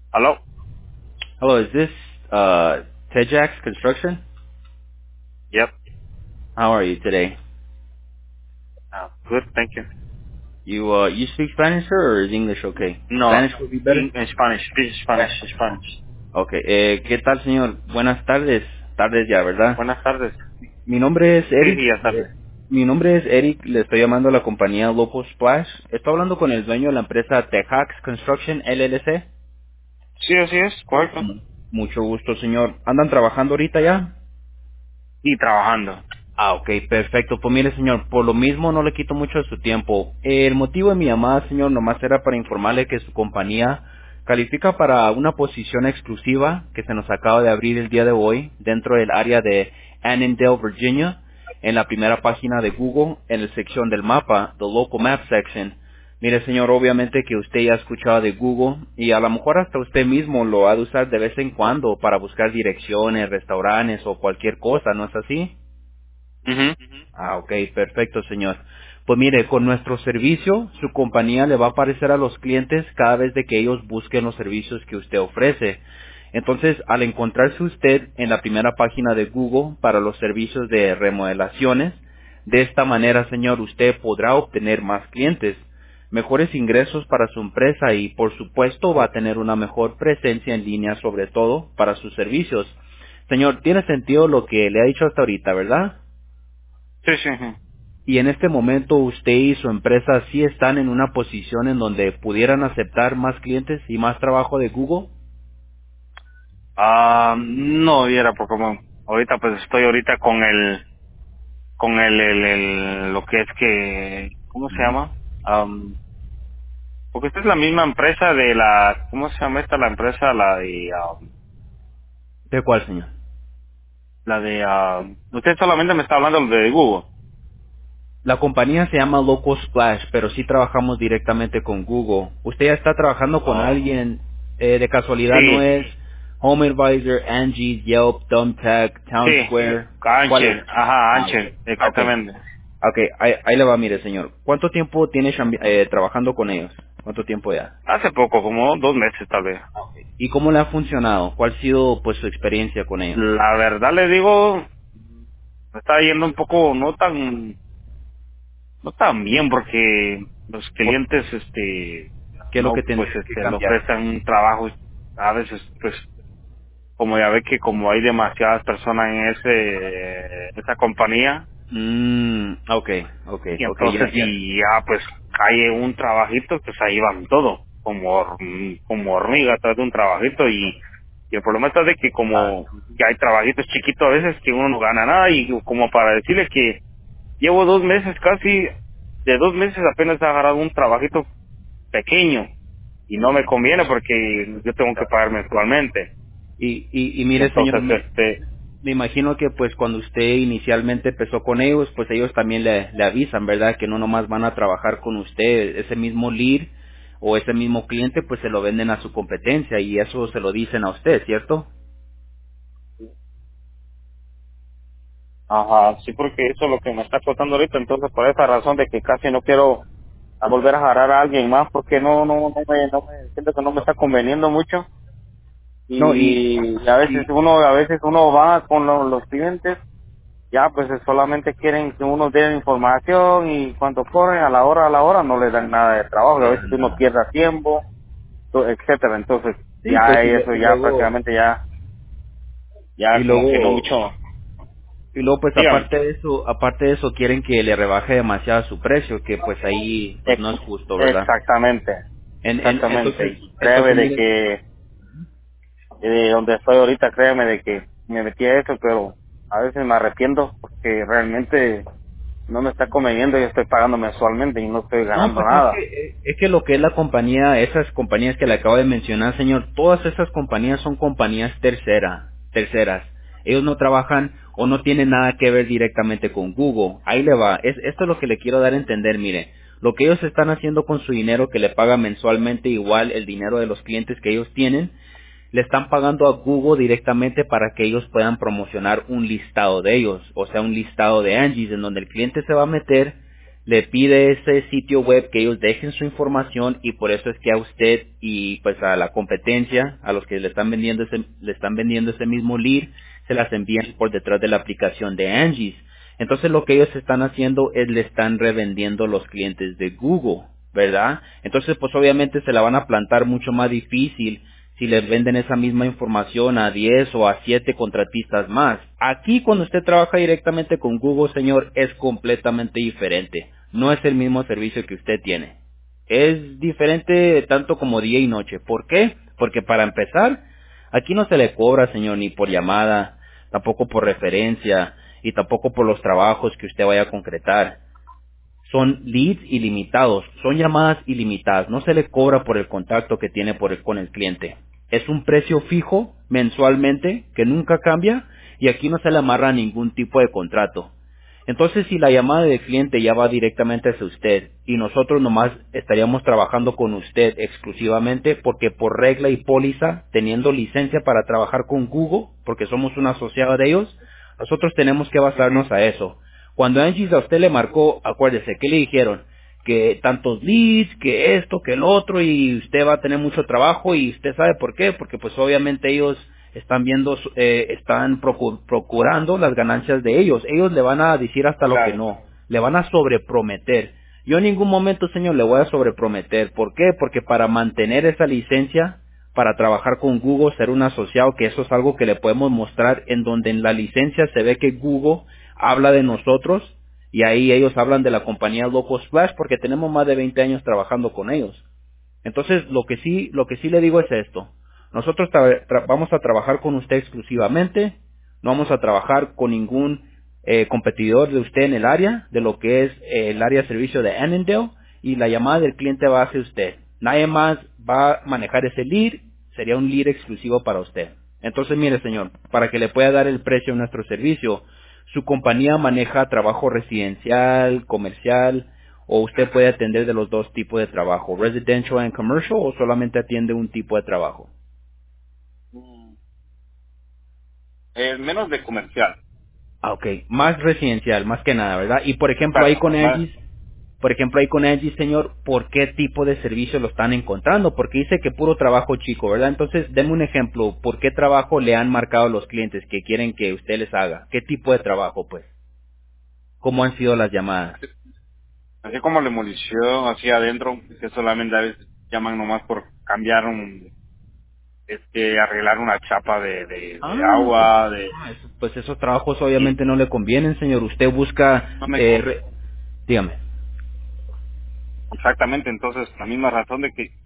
Hello? Hello, is this Tejax Construction? Yep. How are you today? Good, thank you. You speak Spanish, sir, or is English okay? No, Spanish would be better. in Spanish. This is Spanish, Spanish. Okay. ¿Qué tal, señor? Buenas tardes. Tardes ya, ¿verdad? Buenas tardes. Mi nombre es Sí, Eric. sí, ya tarde. Mi nombre es Eric. Le estoy llamando a la compañía Local Splash. Estoy hablando con el dueño de la empresa Tejax Construction LLC. Sí, así es, correcto. Mucho gusto, señor. ¿Andan trabajando ahorita ya? Y trabajando. Ah, ok, perfecto. Pues mire, señor, por lo mismo no le quito mucho de su tiempo. El motivo de mi llamada, señor, nomás era para informarle que su compañía califica para una posición exclusiva que se nos acaba de abrir el día de hoy dentro del área de Annandale, Virginia, en la primera página de Google, en la sección del mapa, the local map section. Mire, señor, obviamente que usted ya ha escuchado de Google y a lo mejor hasta usted mismo lo ha de usar de vez en cuando para buscar direcciones, restaurantes o cualquier cosa, ¿no es así? Mhm. Ah, ok, perfecto, señor. Pues mire, con nuestro servicio, su compañía le va a aparecer a los clientes cada vez de que ellos busquen los servicios que usted ofrece. Entonces, al encontrarse usted en la primera página de Google para los servicios de remodelaciones, de esta manera, señor, usted podrá obtener más clientes, mejores ingresos para su empresa y, por supuesto, va a tener una mejor presencia en línea, sobre todo, para sus servicios. Señor, tiene sentido lo que le ha dicho hasta ahorita, ¿verdad? Sí, sí. Ujú. Y en este momento usted y su empresa sí están en una posición en donde pudieran aceptar más clientes y más trabajo de Google. No, viera, porque como ahorita pues estoy ahorita con lo que es que, ¿cómo se Ujú. llama? Porque esta es la misma empresa de la, ¿cómo se llama esta? La empresa, ¿De cuál, señor? usted solamente me está hablando de Google. La compañía se llama Local Splash, pero sí trabajamos directamente con Google. ¿Usted ya está trabajando con Oh. alguien de casualidad? ¿No Sí, es Home Advisor, Angie, Yelp, Thumbtack, Town sí, Square? ¿Cuál es? Ancher, ajá, Ah, ok. Ancher, Ah, ok. exactamente. Ok, ahí le va, mire, señor. ¿Cuánto tiempo tiene trabajando con ellos? ¿Cuánto tiempo ya? Hace poco, como 2 meses tal vez. ¿Y cómo le ha funcionado? ¿Cuál ha sido pues su experiencia con ellos? La verdad le digo, me está yendo un poco no tan bien porque los ¿Por clientes, ¿Qué es lo no, que pues, tendría que le cambiar? ofrecen un trabajo, a veces, pues, como ya ve que como hay demasiadas personas en esa compañía, y Ok, entonces ya. si ya pues hay un trabajito, pues ahí van todo, como hormiga tras de un trabajito y el problema está de que como ya hay trabajitos chiquitos a veces que uno no gana nada y como para decirle que llevo 2 meses casi, de 2 meses apenas he agarrado un trabajito pequeño y no me conviene porque yo tengo que pagar mensualmente. Y Y mire, señor, entonces me imagino que pues cuando usted inicialmente empezó con ellos, pues ellos también le avisan, ¿verdad? Que no nomás van a trabajar con usted, ese mismo lead o ese mismo cliente, pues se lo venden a su competencia y eso se lo dicen a usted, ¿cierto? ajá, sí, porque eso es lo que me está costando ahorita, entonces por esa razón de que casi no quiero a volver a agarrar a alguien más porque siento que no me está conveniendo mucho No, y a veces uno va con los clientes, ya pues solamente quieren que uno dé información y cuando corren a la hora no le dan nada de trabajo, y a veces uno nada. pierda tiempo, etcétera, entonces Sí, ya pues eso y ya luego, prácticamente y ya como que no luego mucho, Y luego, pues dígame. aparte de eso, quieren que le rebaje demasiado su precio, que pues ahí, pues no es justo, ¿verdad? Exactamente, Entonces, exactamente. Y créeme de mire, que de donde estoy ahorita, créeme de que me metí a eso, pero a veces me arrepiento porque realmente no me está conveniendo. Yo estoy pagando mensualmente y no estoy no, ganando pues nada. es que lo que es la compañía, esas compañías que le acabo de mencionar, señor, todas esas compañías son compañías terceras. Ellos no trabajan o no tienen nada que ver directamente con Google. Ahí le va. Esto es lo que le quiero dar a entender, mire. Lo que ellos están haciendo con su dinero que le pagan mensualmente igual el dinero de los clientes que ellos tienen, le están pagando a Google directamente para que ellos puedan promocionar un listado de ellos, o sea, un listado de Angie's en donde el cliente se va a meter, le pide ese sitio web que ellos dejen su información y por eso es que a usted y pues a la competencia, a los que le están vendiendo ese mismo lead, se las envían por detrás de la aplicación de Angie's. Entonces lo que ellos están haciendo es le están revendiendo los clientes de Google, ¿verdad? Entonces pues obviamente se la van a plantar mucho más difícil si les venden esa misma información a 10 o a 7 contratistas más. Aquí cuando usted trabaja directamente con Google, señor, es completamente diferente. No es el mismo servicio que usted tiene. Es diferente tanto como día y noche. ¿Por qué? Porque para empezar, aquí no se le cobra, señor, ni por llamada, tampoco por referencia y tampoco por los trabajos que usted vaya a concretar. Son leads ilimitados, son llamadas ilimitadas, no se le cobra por el contacto que tiene con el cliente. Es un precio fijo mensualmente que nunca cambia y aquí no se le amarra ningún tipo de contrato. Entonces, si la llamada del cliente ya va directamente hacia usted y nosotros nomás estaríamos trabajando con usted exclusivamente porque por regla y póliza, teniendo licencia para trabajar con Google, porque somos una asociada de ellos, nosotros tenemos que basarnos a eso. Cuando Angie's a usted le marcó, acuérdese, ¿qué le dijeron? Que tantos leads, que esto, que el otro, y usted va a tener mucho trabajo, y usted sabe por qué, porque pues obviamente ellos están viendo, están procurando las ganancias de ellos. Ellos le van a decir hasta lo que Claro, no, le van a sobreprometer. Yo en ningún momento, señor, le voy a sobreprometer. ¿Por qué? Porque para mantener esa licencia, para trabajar con Google, ser un asociado, que eso es algo que le podemos mostrar en donde en la licencia se ve que Google habla de nosotros y ahí ellos hablan de la compañía Local Splash porque tenemos más de 20 años trabajando con ellos. Entonces, lo que sí le digo es esto. Nosotros vamos a trabajar con usted exclusivamente, no vamos a trabajar con ningún competidor de usted en el área, de lo que es el área de servicio de Annandale, y la llamada del cliente va hacia usted. Nadie más va a manejar ese lead, sería un lead exclusivo para usted. Entonces, mire, señor, para que le pueda dar el precio a nuestro servicio, su compañía maneja trabajo residencial, comercial, o usted puede atender de los dos tipos de trabajo, residential and commercial, o solamente atiende un tipo de trabajo. menos de comercial. Ah, ok. Más residencial, más que nada, ¿verdad? Y por ejemplo ahí Exacto, con más. Angie's, por ejemplo ahí con Angie's, señor, ¿por qué tipo de servicio lo están encontrando? Porque dice que puro trabajo chico, ¿verdad? Entonces, deme un ejemplo, ¿por qué trabajo le han marcado los clientes que quieren que usted les haga? ¿Qué tipo de trabajo, pues? ¿Cómo han sido las llamadas? Así como la demolición, así adentro, que solamente a veces llaman nomás por cambiar arreglar una chapa de Ah, agua, pues esos trabajos y obviamente no le convienen, señor. Usted busca, no me, dígame. exactamente, entonces la misma razón de que,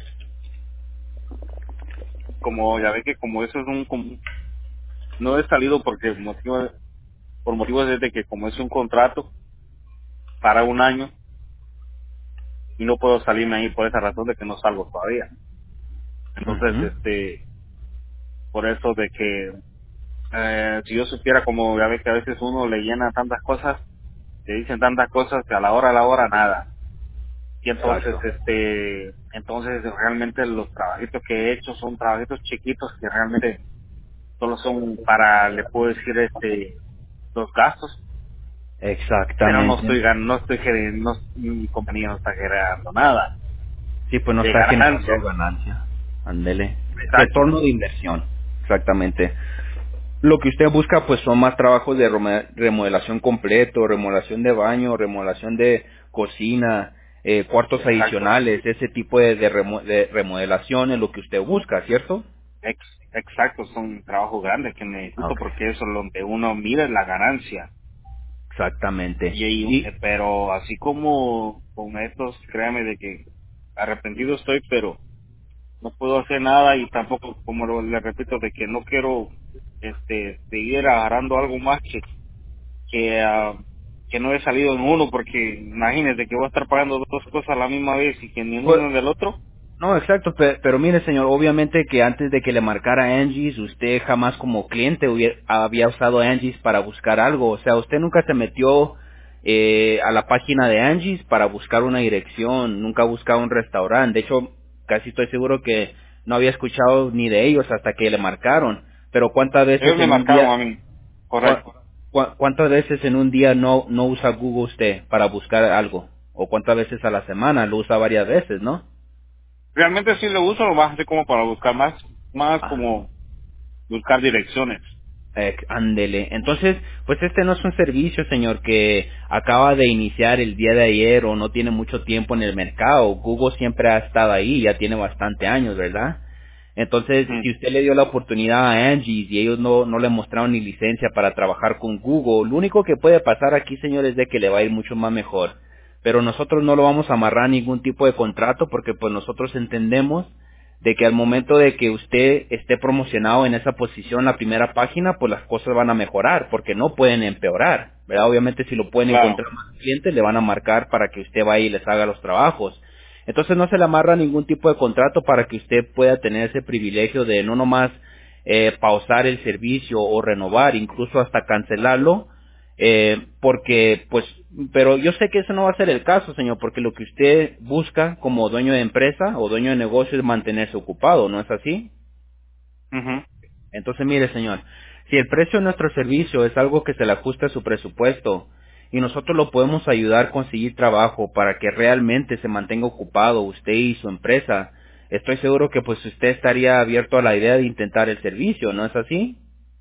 como ya ve que como eso es no he salido porque por motivos de que como es un contrato para un año, y no puedo salirme ahí por esa razón de que no salgo todavía. Entonces, Ujú. por eso de que, si yo supiera, como ya ve que a veces uno le llena tantas cosas, le dicen tantas cosas que a la hora nada. Y entonces, Exacto. entonces realmente los trabajitos que he hecho son trabajitos chiquitos que realmente solo son para, le puedo decir, los gastos, pero Exactamente. mi compañía no está generando nada Sí, pues no de está generando ganancia. ganancia. Ándele. Exacto, Retorno de inversión. Exactamente. Lo que usted busca pues son más trabajos de remodelación completo, remodelación de baño, remodelación de cocina, cuartos exacto. adicionales, ese tipo de remodelación es lo que usted busca, ¿cierto? Exacto, son trabajos grandes que Ah, necesito ok. porque eso es donde uno mira la ganancia. Exactamente. Y Pero así como con estos, créame de que arrepentido estoy, pero no puedo hacer nada y tampoco, como le repito, de que no quiero seguir agarrando algo más que no he salido en uno, porque imagínese que voy a estar pagando dos cosas a la misma vez y que ni en pues, uno ni en el otro. no, exacto, pero mire señor, obviamente que antes de que le marcara Angie's, usted jamás como cliente había usado Angie's para buscar algo, o sea, usted nunca se metió a la página de Angie's para buscar una dirección, nunca ha buscado un restaurante, de hecho, casi estoy seguro que no había escuchado ni de ellos hasta que le marcaron, pero ¿cuántas Ellos veces me en un marcaron día, a mí, correcto. ¿Cuántas veces en un día no usa Google usted para buscar algo? ¿O cuántas veces a la semana? Lo usa varias veces, ¿no? Realmente sí lo uso, lo más así como para buscar más Ah, como buscar direcciones. ándele. Entonces, pues este no es un servicio, señor, que acaba de iniciar el día de ayer o no tiene mucho tiempo en el mercado. Google siempre ha estado ahí, ya tiene bastante años, ¿verdad? Entonces, Ujú. si usted le dio la oportunidad a Angie y ellos no le mostraron ni licencia para trabajar con Google, lo único que puede pasar aquí, señor, es de que le va a ir mucho más mejor. Pero nosotros no lo vamos a amarrar a ningún tipo de contrato porque pues nosotros entendemos de que al momento de que usted esté promocionado en esa posición en la primera página, pues las cosas van a mejorar porque no pueden empeorar, ¿verdad? Obviamente si lo pueden Claro. encontrar más clientes, le van a marcar para que usted vaya y les haga los trabajos. Entonces no se le amarra ningún tipo de contrato para que usted pueda tener ese privilegio de no nomás pausar el servicio o renovar, incluso hasta cancelarlo, porque pues, pero yo sé que eso no va a ser el caso, señor, porque lo que usted busca como dueño de empresa o dueño de negocio es mantenerse ocupado, ¿no es así? Ujú. Entonces, mire, señor, si el precio de nuestro servicio es algo que se le ajusta a su presupuesto y nosotros lo podemos ayudar a conseguir trabajo para que realmente se mantenga ocupado usted y su empresa, estoy seguro que pues usted estaría abierto a la idea de intentar el servicio, ¿no es así?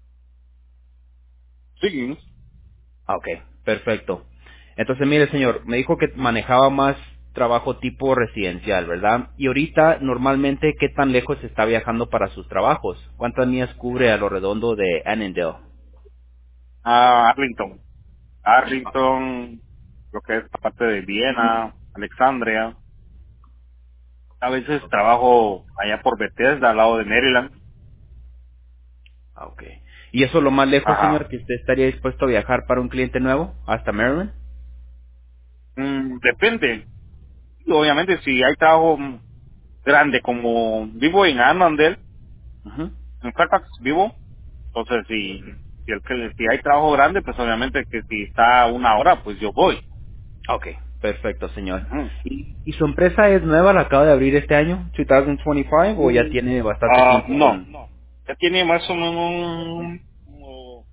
Sí. Ok, perfecto. Entonces, mire, señor, me dijo que manejaba más trabajo tipo residencial, ¿verdad? Y ahorita, normalmente, ¿qué tan lejos está viajando para sus trabajos? ¿Cuántas millas cubre a lo redondo de Annandale? A Arlington. Arlington, lo que es la parte de Viena, Alexandria. A veces trabajo allá por Bethesda, al lado de Maryland. Ah, ok. ¿Y eso es lo más lejos, Ajá. señor, que usted estaría dispuesto a viajar para un cliente nuevo? ¿Hasta Maryland? Depende. Obviamente, si hay trabajo grande, como vivo en Annandale, Ujú. en Fairfax vivo, entonces si hay trabajo grande, pues obviamente que si está a una hora, pues yo voy. Ok, perfecto, señor. Ujú. ¿Y su empresa es nueva, la acaba de abrir este año, 2025, o ya tiene bastante tiempo No, con ya tiene más o menos como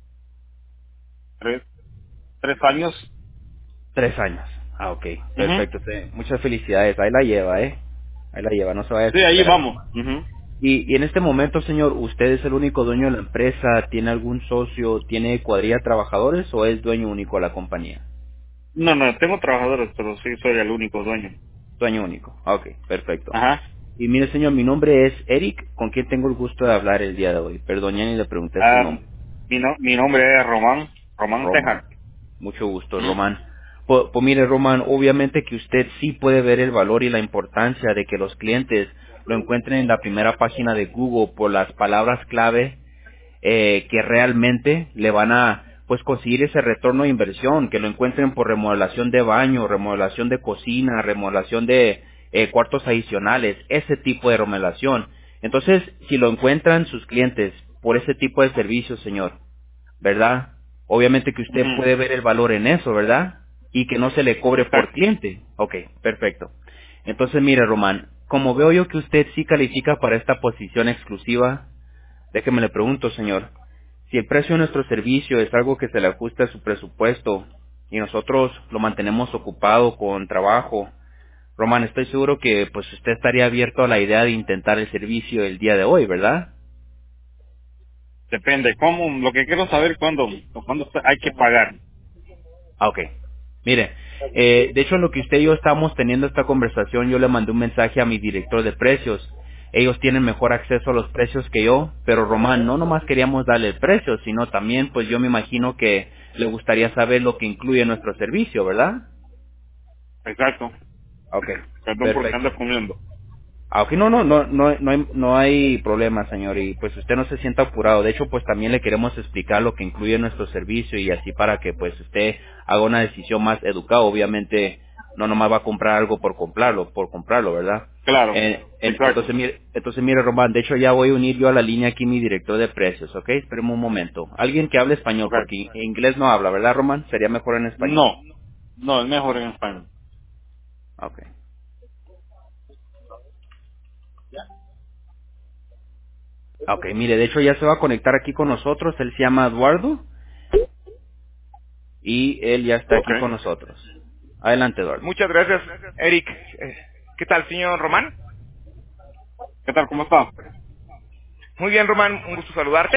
tres, 3 años. 3 años? Ah, ok, Ujú. perfecto. Sí. Muchas felicidades, ahí la lleva, ¿eh? Ahí la lleva, no se va a Sí, ahí desesperar. vamos. Ujú. Y en este momento, señor, ¿usted es el único dueño de la empresa? ¿Tiene algún socio? ¿Tiene cuadrilla de trabajadores o es dueño único de la compañía? No, no, tengo trabajadores, pero sí soy el único dueño. Dueño único. Ah, ok, perfecto. Ajá. Y mire, señor, mi nombre es Eric, con quien tengo el gusto de hablar el día de hoy. Perdón, ya ni le pregunté su Ah, nombre. mi nombre es Román Román. Tejas. Mucho gusto, Ujú. Román. Pues mire, Román, obviamente que usted sí puede ver el valor y la importancia de que los clientes lo encuentren en la primera página de Google por las palabras clave que realmente le van a pues conseguir ese retorno de inversión, que lo encuentren por remodelación de baño, remodelación de cocina, remodelación de cuartos adicionales, ese tipo de remodelación. Entonces, si lo encuentran sus clientes por ese tipo de servicios, señor, ¿verdad? Obviamente que usted Ujú. puede ver el valor en eso, ¿verdad? Y que no se le cobre por Exacto. cliente. Ok, perfecto. Entonces, mire, Román, como veo yo que usted sí califica para esta posición exclusiva, déjeme le pregunto, señor, si el precio de nuestro servicio es algo que se le ajusta a su presupuesto y nosotros lo mantenemos ocupado con trabajo, Román, estoy seguro que pues usted estaría abierto a la idea de intentar el servicio el día de hoy, ¿verdad? Depende. Lo que quiero saber cuándo hay que pagar. Ah, ok. Mire, de hecho en lo que usted y yo estamos teniendo esta conversación, yo le mandé un mensaje a mi director de precios. Ellos tienen mejor acceso a los precios que yo, pero Román, no nomás queríamos darle el precio, sino también, pues yo me imagino que le gustaría saber lo que incluye nuestro servicio, ¿verdad? Exacto. Ok, Perdón porque perfecto. ando comiendo. Aunque no hay problema, señor, y pues usted no se sienta apurado. De hecho, pues también le queremos explicar lo que incluye nuestro servicio y así para que pues usted haga una decisión más educada. Obviamente, no nomás va a comprar algo por comprarlo, ¿verdad? Claro. Exacto. Entonces mire, Román, de hecho ya voy a unir yo a la línea aquí mi director de precios, ¿ok? Esperemos un momento. Alguien que hable español, Ok. porque inglés no habla, ¿verdad, Román? Sería mejor en español. No. No, es mejor en español. Ok. Ok, mire, de hecho ya se va a conectar aquí con nosotros. Él se llama Eduardo. y él ya está aquí con Ok. nosotros. Adelante, Eduardo. Muchas gracias, Eric. ¿Qué tal, señor Román? ¿Qué tal? ¿Cómo está? Muy bien, Román, un gusto saludarte.